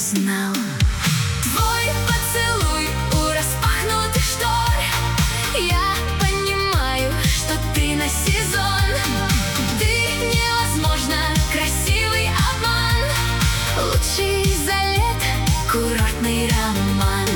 знал. Твой поцелуй у распахнутых штор. Я понимаю, что ты на сезон. Ты невозможно красивый обман. Лучший за лет курортный роман.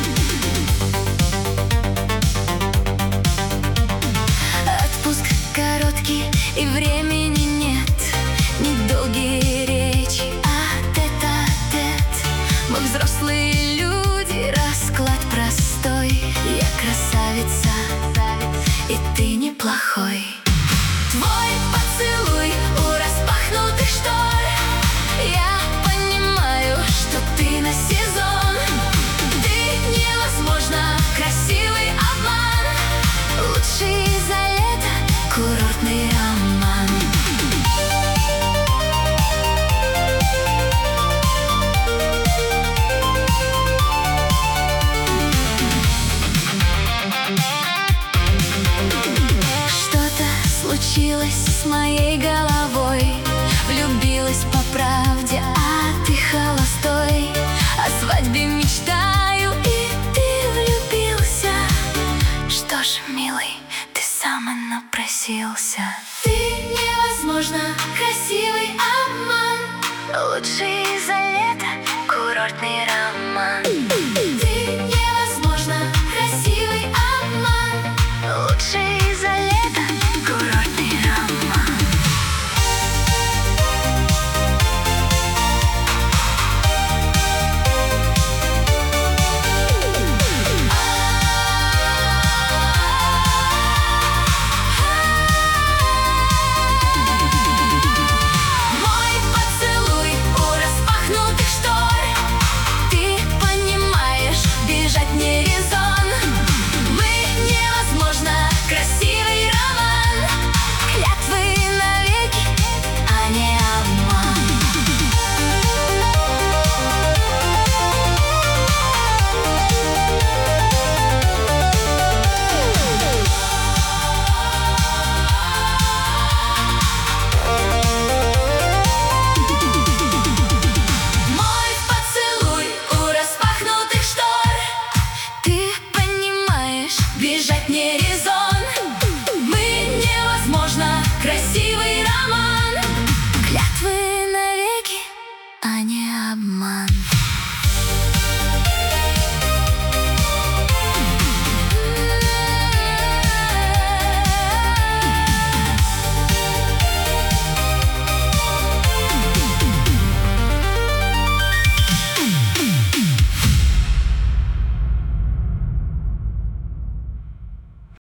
Отпуск короткий и времени нет. Недолгие речи, а тет-а-тет. Мы взрослые люди, расклад простой. Я красавица, и ты неплохой. Твой поцелуй у распахнутых штор. Я понимаю, что ты на сезон. Ты невозможно красивый обман. Лучший за лето курортный роман. Что-то случилось с моей головой. Влюбилась по правде, а ты холостой. О свадьбе мечтаю, и ты влюбился. Что ж, милый, ты сам и напросился. Ты невозможно красивый обман. Лучший за